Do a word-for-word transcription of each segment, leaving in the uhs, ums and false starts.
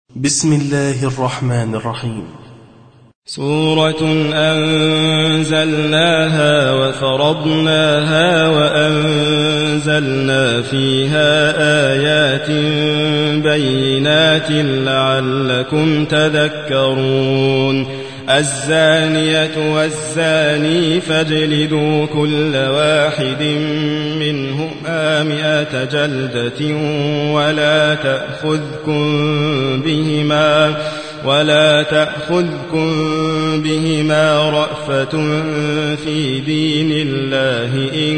بسم الله الرحمن الرحيم. سورة أنزلناها وفرضناها وأنزلنا فيها آيات بينات لعلكم تذكرون. الزانية والزاني فاجلدوا كل واحد منهما مئة جلدة ولا تأخذكم بهما ولا تأخذكم بهما رأفة في دين الله إن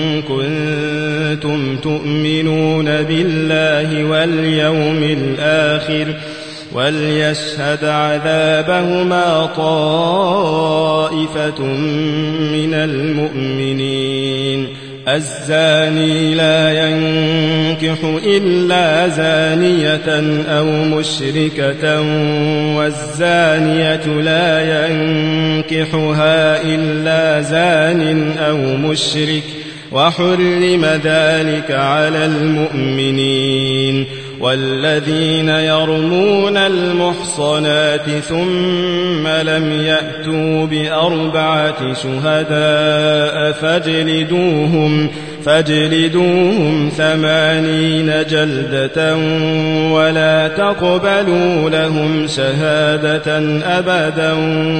كنتم تؤمنون بالله واليوم الآخر وليشهد عذابهما طائفة من المؤمنين. الزاني لا ينكح إلا زانية أو مشركة والزانية لا ينكحها إلا زان أو مشرك وحرم ذلك على المؤمنين. والذين يرمون المحصنات ثم لم يأتوا بأربعة شهداء فاجلدوهم فاجلدوهم ثمانين جلدة ولا تقبلوا لهم شهادة أبدا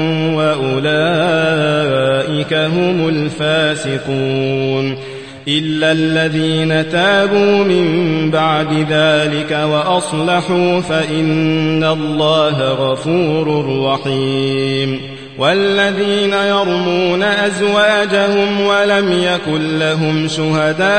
وأولئك هم الفاسقون. إلا الذين تابوا من بعد ذلك وأصلحوا فإن الله غفور رحيم. والذين يرمون أزواجهم ولم يكن لهم شهداء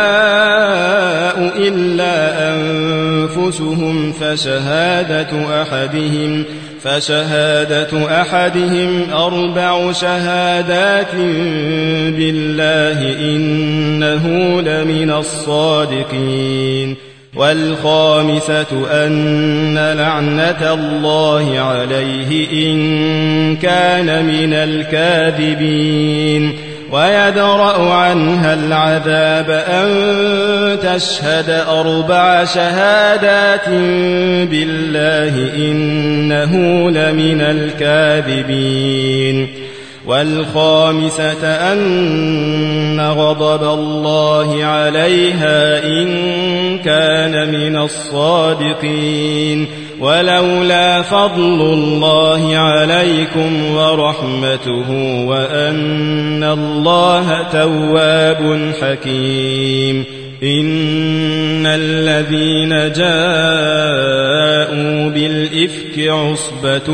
إلا أنفسهم فشهادة أحدهم فشهادة أحدهم أربع شهادات بالله إنه لمن الصادقين. والخامسة أن لعنة الله عليه إن كان من الكاذبين. ويدرأ عنها العذاب أن تشهد أربع شهادات بالله إنه لمن الكاذبين. والخامسة أن غضب الله عليها إن كان من الصادقين. ولولا فضل الله عليكم ورحمته وأن الله تواب حكيم. إن الذين جاءوا بالإفك عصبة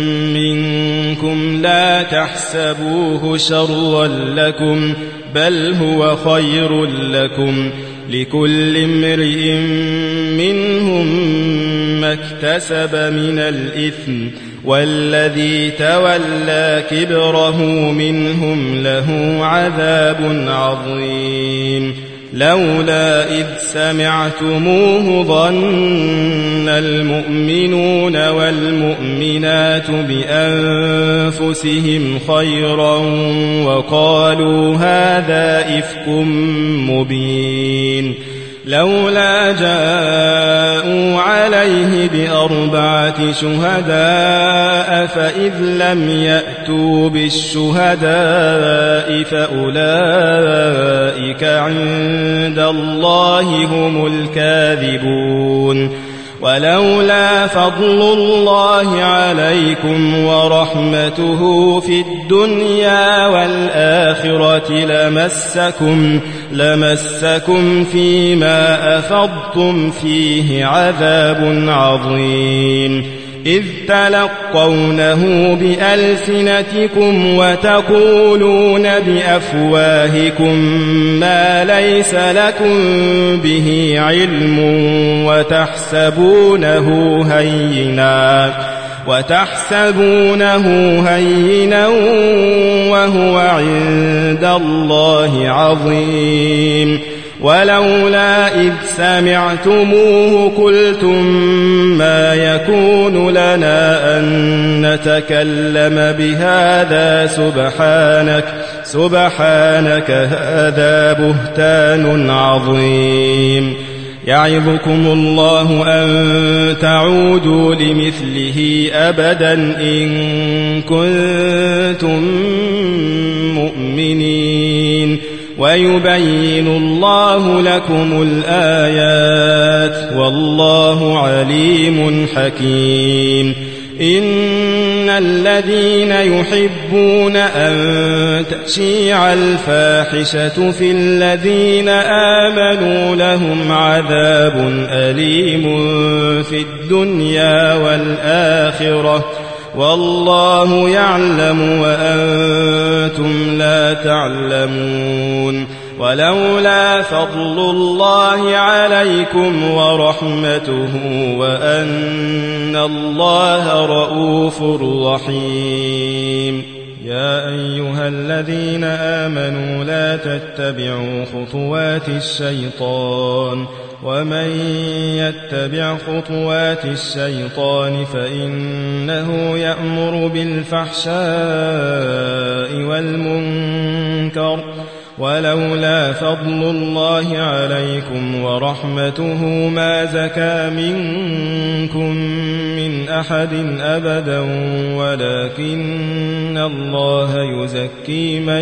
منكم لا تحسبوه شرا لكم بل هو خير لكم لكل امرئ منهم ما اكتسب من الإثم والذي تولى كبره منهم له عذاب عظيم. لولا إذ سمعتموه ظن المؤمنون والمؤمنات بأنفسهم خيرا وقالوا هذا إفك مبين. لولا جاءوا عليه بأربعة شهداء فإذ لم يأتوا بالشهداء فأولئك عند الله هم الكاذبون. ولولا فضل الله عليكم ورحمته في الدنيا والآخرة لمسكم لمسكم فيما أفضتم فيه عذاب عظيم. إذ تلقونه بألسنتكم وتقولون بأفواهكم ما ليس لكم به علم وتحسبونه هينا وتحسبونه هينا وهو عند الله عظيم. ولولا إذ سمعتموه قلتم ما يكون لنا أن نتكلم بهذا سبحانك سبحانك هذا بهتان عظيم. يعظكم الله أن تعودوا لمثله أبدا إن كنتم مؤمنين ويبين الله لكم الآيات والله عليم حكيم إن الذين يحبون أن تشيع الفاحشة في الذين آمنوا لهم عذاب أليم في الدنيا والآخرة والله يعلم وأنتم لا تعلمون ولولا فضل الله عليكم ورحمته وأن الله رؤوف رحيم يا أيها الذين آمنوا لا تتبعوا خطوات الشيطان ومن يتبع خطوات الشيطان فإنه يأمر بالفحشاء والمنكر ولولا فضل الله عليكم ورحمته ما زكى منكم من أحد أبدا ولكن الله يزكي من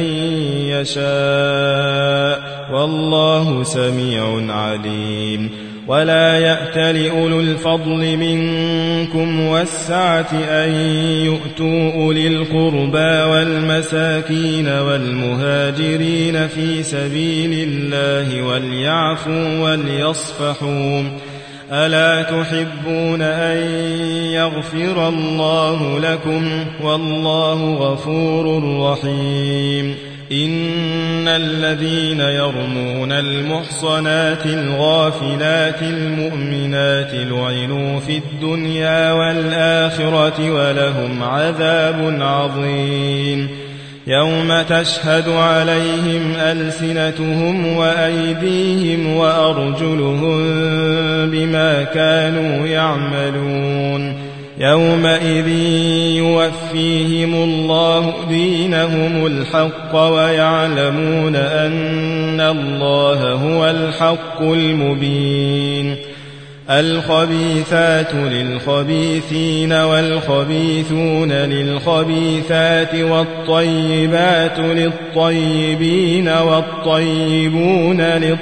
يشاء والله سميع عليم ولا يأتل أولو الفضل منكم والسعة أن يؤتوا أولي القربى والمساكين والمهاجرين في سبيل الله وليعفوا وليصفحوا ألا تحبون أن يغفر الله لكم والله غفور رحيم إن الذين يرمون المحصنات الغافلات المؤمنات لعنوا في الدنيا والآخرة ولهم عذاب عظيم يوم تشهد عليهم ألسنتهم وأيديهم وأرجلهم بما كانوا يعملون يومئذ يوفيهم الله دينهم الحق ويعلمون أن الله هو الحق المبين الخبيثات للخبيثين والخبيثون للخبيثات والطيبات للطيبين والطيبون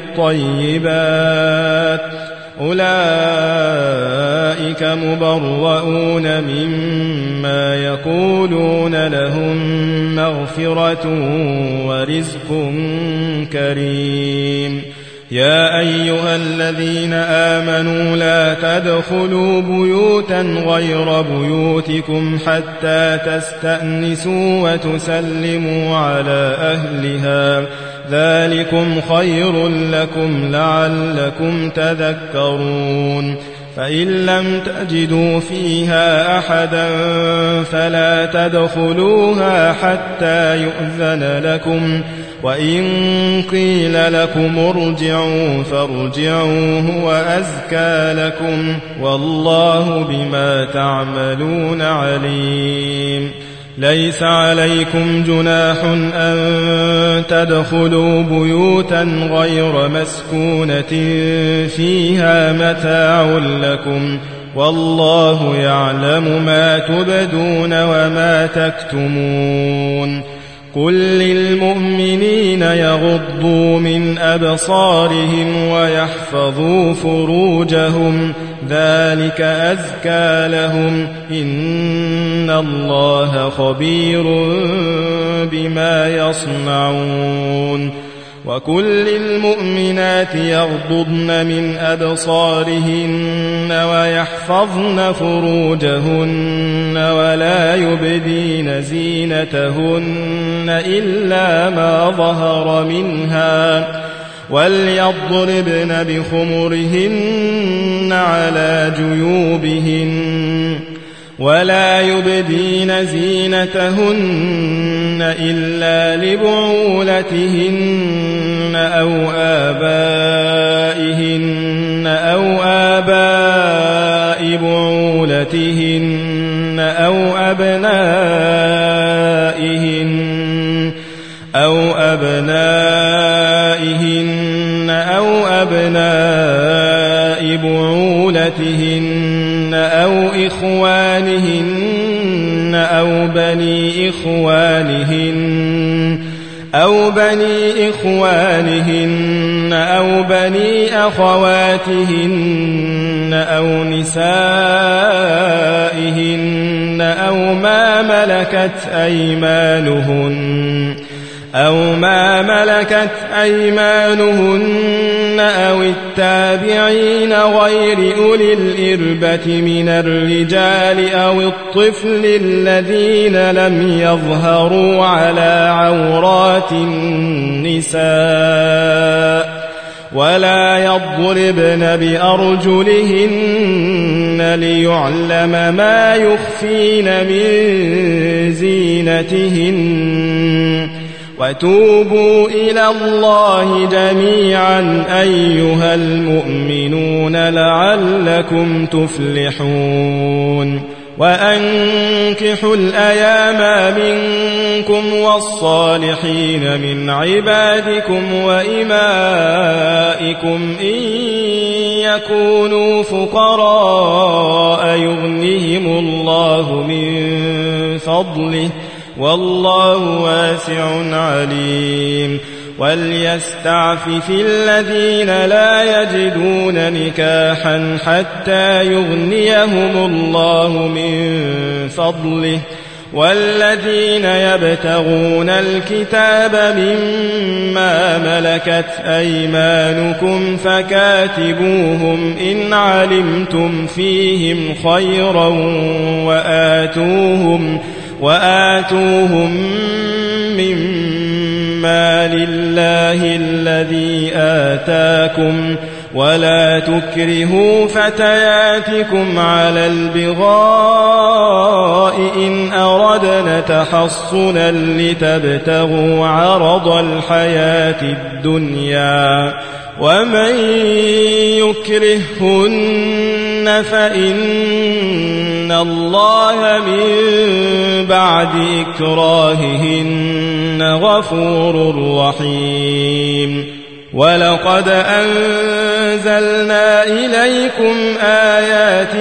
للطيبات أولئك مبرؤون مما يقولون لهم مغفرة ورزق كريم يا أيها الذين آمنوا لا تدخلوا بيوتا غير بيوتكم حتى تستأنسوا وتسلموا على أهلها ذلكم خير لكم لعلكم تذكرون فإن لم تجدوا فيها أحدا فلا تدخلوها حتى يؤذن لكم وإن قيل لكم ارجعوا فارجعوا هو أزكى لكم والله بما تعملون عليم ليس عليكم جناح أن تدخلوا بيوتا غير مسكونة فيها متاع لكم والله يعلم ما تبدون وما تكتمون قل للمؤمنين يغضوا من أبصارهم ويحفظوا فروجهم ذلك أزكى لهم إن الله خبير بما يصنعون وكل المؤمنات يغضضن من أبصارهن ويحفظن فروجهن ولا يبدين زينتهن إلا ما ظهر منها وليضربن بخمرهن على جيوبهن ولا يبدين زينتهن إلا لبعولتهن أو آبائهن أو آباء بعولتهن أو أبنائهن أو أبنائهن أو أبناء بعولتهن أو إخوانهن أو بني إخوانهن أو بني إخوانهن أو بني أخواتهن أو نسائهن أو ما ملكت أيمانهن أو ما ملكت أيمانهن أو التابعين غير أولي الإربة من الرجال أو الطفل الذين لم يظهروا على عورات النساء ولا يضربن بأرجلهن ليعلم ما يخفين من زينتهن وتوبوا إلى الله جميعا أيها المؤمنون لعلكم تفلحون وأنكحوا الأيام منكم والصالحين من عبادكم وإمائكم إن يكونوا فقراء يغنهم الله من فضله والله واسع عليم وليستعفف الذين لا يجدون نكاحا حتى يغنيهم الله من فضله والذين يبتغون الكتاب مما ملكت أيمانكم فكاتبوهم إن علمتم فيهم خيرا وآتوهم وآتوهم مما لله الذي آتاكم ولا تكرهوا فتياتكم على البغاء إن أردنا تحصنا لتبتغوا عرض الحياة الدنيا ومن يكرهن فإن الله من بعد إكراههن غفور رحيم ولقد أنزلنا إليكم آيات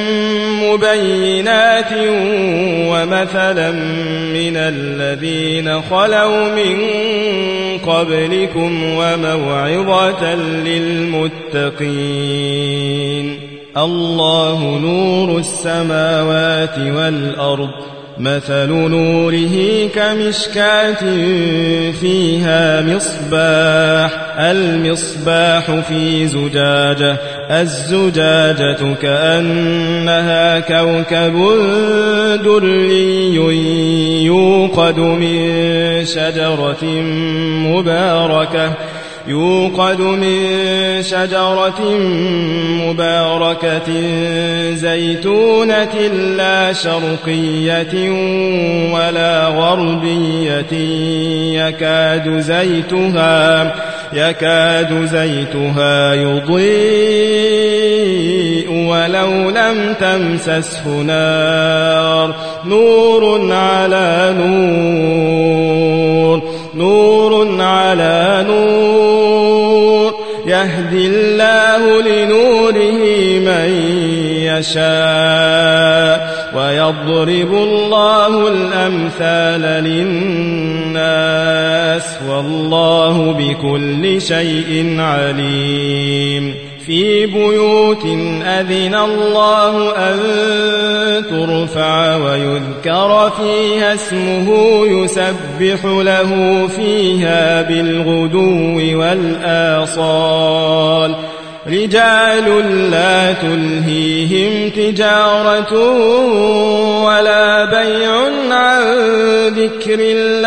مبينات ومثلا من الذين خلوا من قبلكم وموعظة للمتقين الله نور السماوات والأرض مثل نوره كمشكاة فيها مصباح المصباح في زجاجة الزجاجة كأنها كوكب دري يوقد من شجرة مباركة يوقد من شجرة مباركة زيتونة لا شرقية ولا غربية يكاد زيتها يكاد زيتها يضيء ولو لم تمسسه نار نور على نور نور على نور يهدي الله لنوره من يشاء ويضرب الله الأمثال للناس والله بكل شيء عليم في بيوت أذن الله أن ترفع ويذكر فيها اسمه يسبح له فيها بالغدو والآصال رجال لا تلهيهم تجارة ولا بيع عن ذكر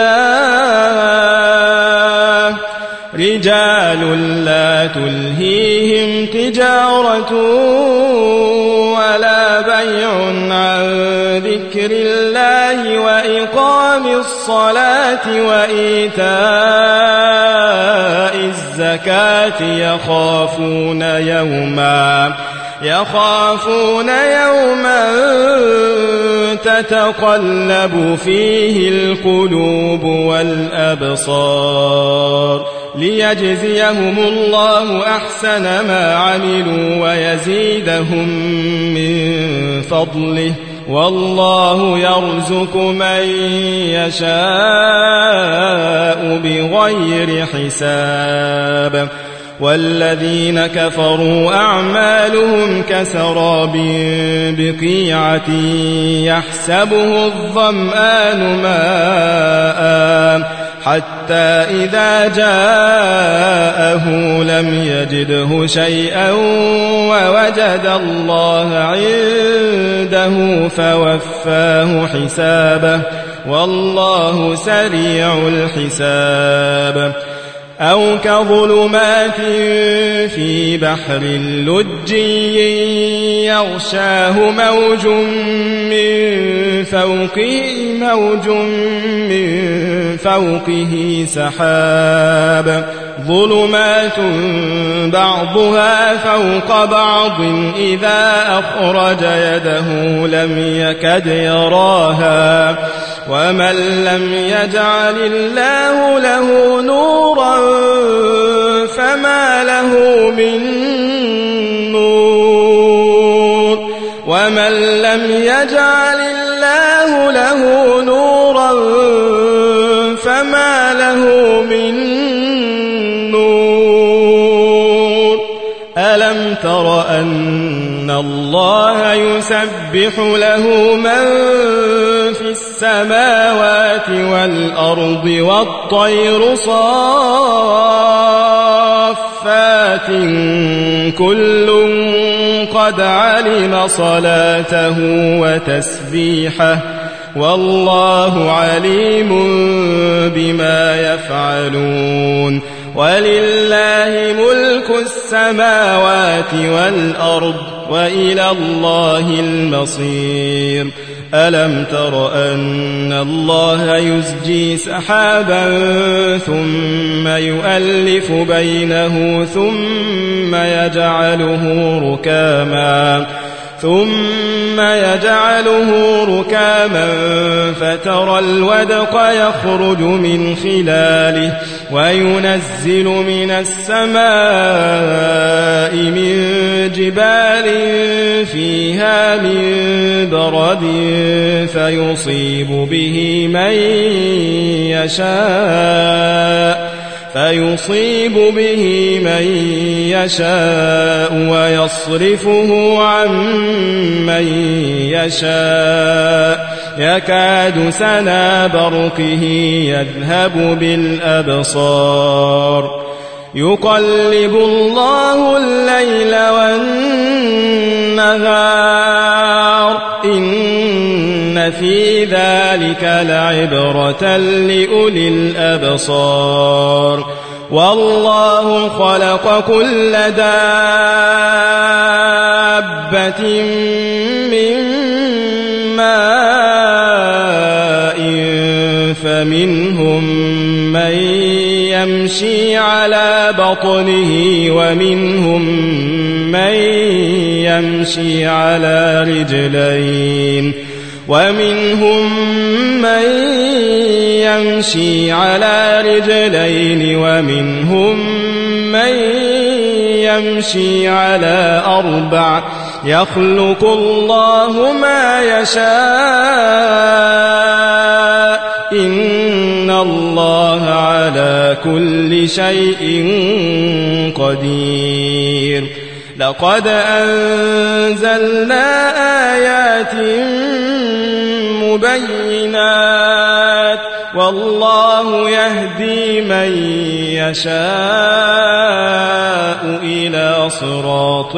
الله رجال لا تلهيهم تجارة ولا بيع عن ذكر الله وإقام الصلاة وإيتاء الزكاة يخافون يوما يخافون يوما تتقلب فيه القلوب والأبصار ليجزيهم الله أحسن ما عملوا ويزيدهم من فضله والله يرزق من يشاء بغير حساب والذين كفروا أعمالهم كسراب بقيعة يحسبه الظمآن ماء حتى إذا جاءه لم يجده شيئا ووجد الله عنده فوفاه حسابه والله سريع الحساب أو كظلمات في بحر لجي يغشاه موج من فوقه موج من فوقه سحاب ظلمات بعضها فوق بعض إذا أخرج يده لم يكد يراها ومن لم يجعل الله له نورا فما له من نور ومن لم يجعل الله له نورا فما له من نور ألم تر أن الله يسبح له من في السماوات والأرض والطير صافات كل قد علم صلاته وتسبيحه والله عليم بما يفعلون ولله ملك السماوات والأرض وإلى الله المصير ألم تر أن الله يزجي سحابا ثم يؤلف بينه ثم يجعله ركاما ثم يجعله ركاما فترى الودق يخرج من خلاله وينزل من السماء من جبال فيها من برد فيصيب به من يشاء فيصيب به من يشاء ويصرفه عن من يشاء يكاد سنا برقه يذهب بالأبصار يقلب الله الليل والنهار إن في ذلك لعبرة لأولي الأبصار والله خلق كل دابة من ماء فمنهم من يمشي على بطنه ومنهم من يمشي على رجلين ومنهم من يمشي على رجلين ومنهم من يمشي على أربع يخلق الله ما يشاء إن الله على كل شيء قدير لقد أنزلنا آيات مبينات والله يهدي من يشاء إلى صراط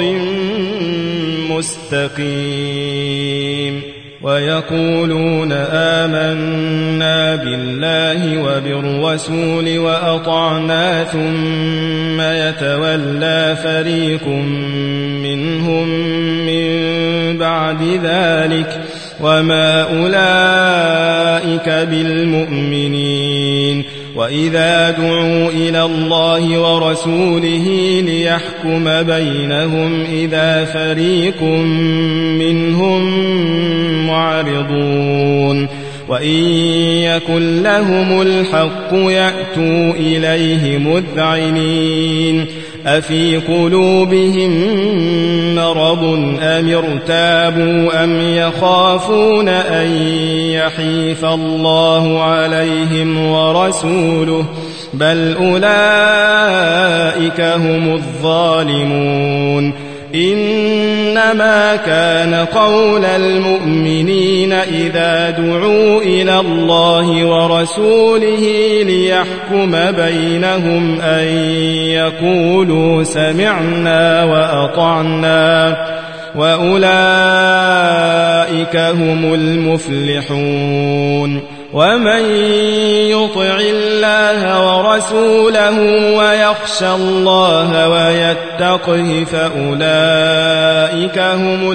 مستقيم ويقولون آمنا بالله وبالرسول وأطعنا ثم يتولى فريق منهم من بعد ذلك وما أولئك بالمؤمنين وإذا دعوا إلى الله ورسوله ليحكم بينهم إذا فريق منهم معرضون وإن يكن لهم الحق يأتوا إليه مذعنين أفي قلوبهم مرض أم ارتابوا أم يخافون أن يحيف الله عليهم ورسوله بل أولئك هم الظالمون إنما كان قول المؤمنين إذا دعوا إلى الله ورسوله ليحكم بينهم أن يقولوا سمعنا وأطعنا وأولئك هم المفلحون ومن يطع الله ورسوله ويخشى الله ويتقه فأولئك هم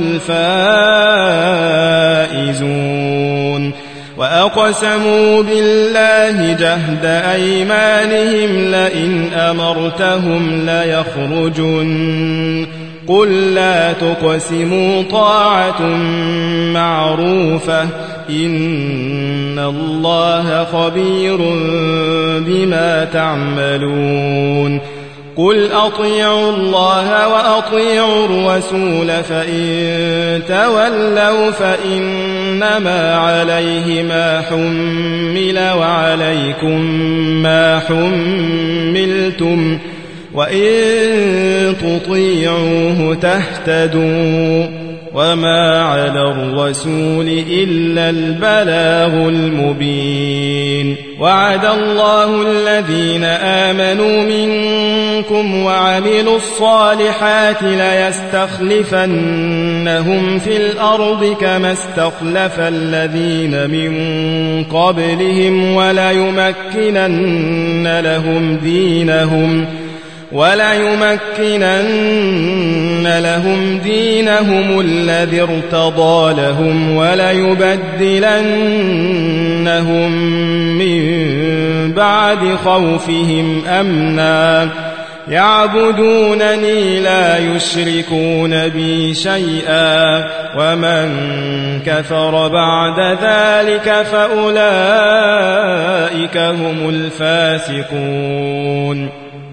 الفائزون وأقسموا بالله جهد أيمانهم لئن أمرتهم ليخرجن قل لا تقسموا طاعة معروفة إن الله خبير بما تعملون قل أطيعوا الله وأطيعوا الرسول فإن تولوا فإنما عليه ما حمل وعليكم ما حملتم وإن تطيعوه تهتدوا وما على الرسول إلا البلاغ المبين وعد الله الذين آمنوا منكم وعملوا الصالحات ليستخلفنهم في الأرض كما استخلف الذين من قبلهم وليمكنن لهم دينهم وليمكنن لهم دينهم الذي ارتضى لهم وليبدلنهم من بعد خوفهم أمنا يعبدونني لا يشركون بي شيئا ومن كفر بعد ذلك فأولئك هم الفاسقون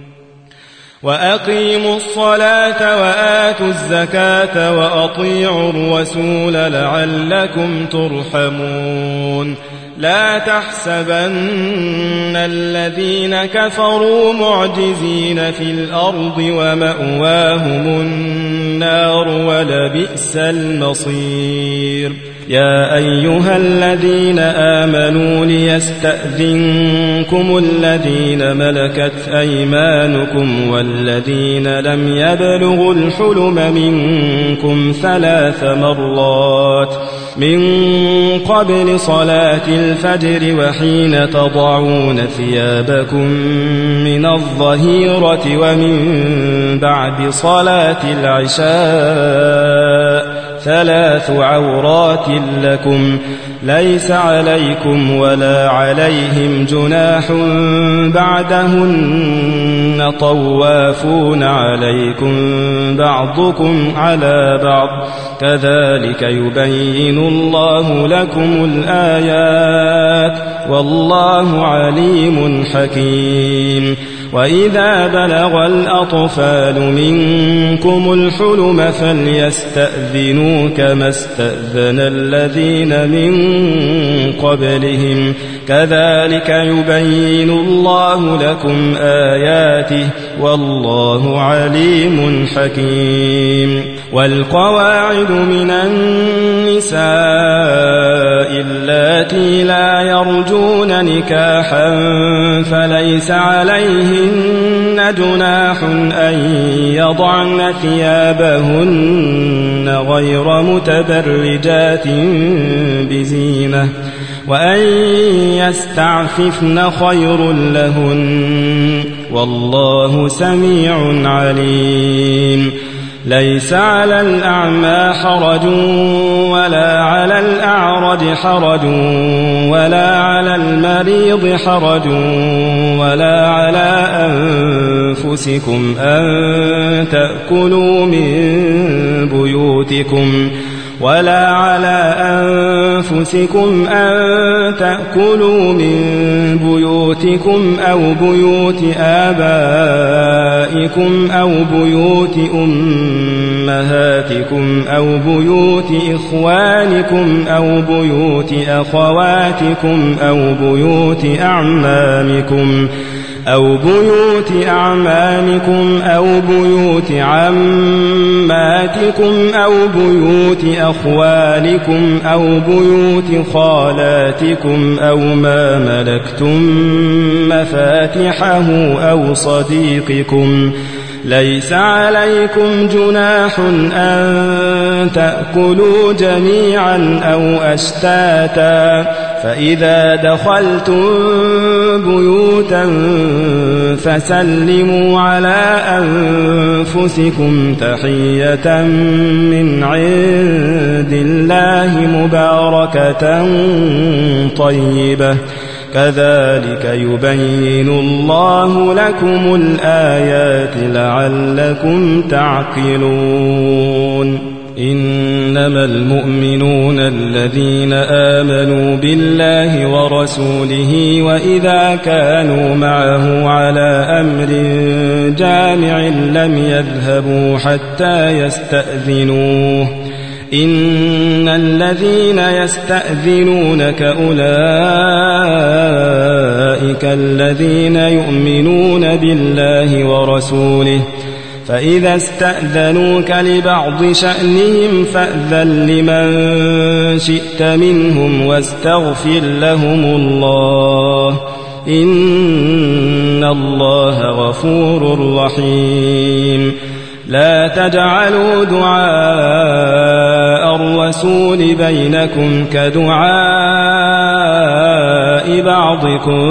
وأقيموا الصلاة وآتوا الزكاة وأطيعوا الرسول لعلكم ترحمون لا تحسبن الذين كفروا معجزين في الأرض ومأواهم النار ولبئس المصير يا أيها الذين آمنوا ليستأذنكم الذين ملكت أيمانكم والذين لم يبلغوا الحلم منكم ثلاث مرات من قبل صلاة الفجر وحين تضعون ثيابكم من الظهيرة ومن بعد صلاة العشاء ثلاث عورات لكم ليس عليكم ولا عليهم جناح بعدهن طوافون عليكم بعضكم على بعض كذلك يبين الله لكم الآيات والله عليم حكيم وإذا بلغ الأطفال منكم الحلم فليستأذنوا كما استأذن الذين من قبلهم كذلك يبين الله لكم آياته والله عليم حكيم والقواعد من النساء اللاتي لا يرجون نكاحا فليس عليهن جناح أن يضعن ثيابهن غير متبرجات بزينة وأن يستعففن خير لهن والله سميع عليم ليس على الأعمى حرج ولا على الأعرج حرج ولا على المريض حرج ولا على أنفسكم أن تأكلوا من بيوتكم ولا على أنفسكم أنفسكم أن تأكلوا من بيوتكم أو بيوت آبائكم أو بيوت أمهاتكم أو بيوت إخوانكم أو بيوت أخواتكم أو بيوت أعمامكم أو بيوت أعمامكم أو بيوت عماتكم أو بيوت أخوالكم أو بيوت خالاتكم أو ما ملكتم مفاتحه أو صديقكم. ليس عليكم جناح أن تأكلوا جميعا أو أشتاتا، فإذا دخلتم بيوتا فسلموا على أنفسكم تحية من عند الله مباركة طيبة، كذلك يبين الله لكم الآيات لعلكم تعقلون. إنما المؤمنون الذين آمنوا بالله ورسوله وإذا كانوا معه على أمر جامع لم يذهبوا حتى يستأذنوه. إن الذين يستأذنونك أولئك الذين يؤمنون بالله ورسوله، فإذا استأذنوك لبعض شأنهم فأذن لمن شئت منهم واستغفر لهم الله، إن الله غفور رحيم. لا تجعلوا دعاء الرسول بينكم كدعاء بعضكم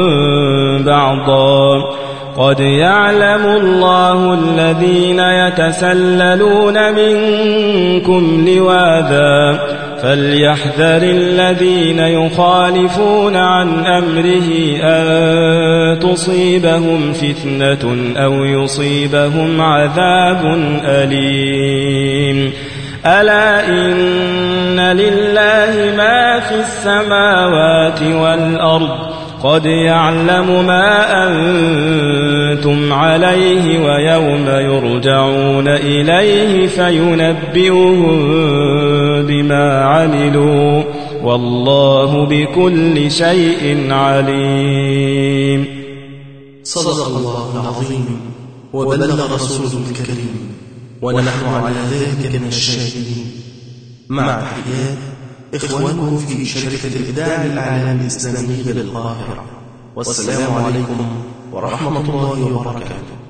بعضا، قد يعلم الله الذين يتسللون منكم لواذا، فليحذر الذين يخالفون عن أمره أن تصيبهم فتنة أو يصيبهم عذاب أليم. ألا إن لله ما في السماوات والأرض، قد يعلم ما أنتم عليه ويوم يرجعون إليه فينبئهم بما عملوا، والله بكل شيء عليم. صدق الله العظيم وبلغ رسوله الكريم، ونحن على ذلك من الشاهدين. مع تحيات إخوانكم في شركة الإبداع الإعلامي الإسلامي بالقاهرة، والسلام عليكم ورحمة الله وبركاته.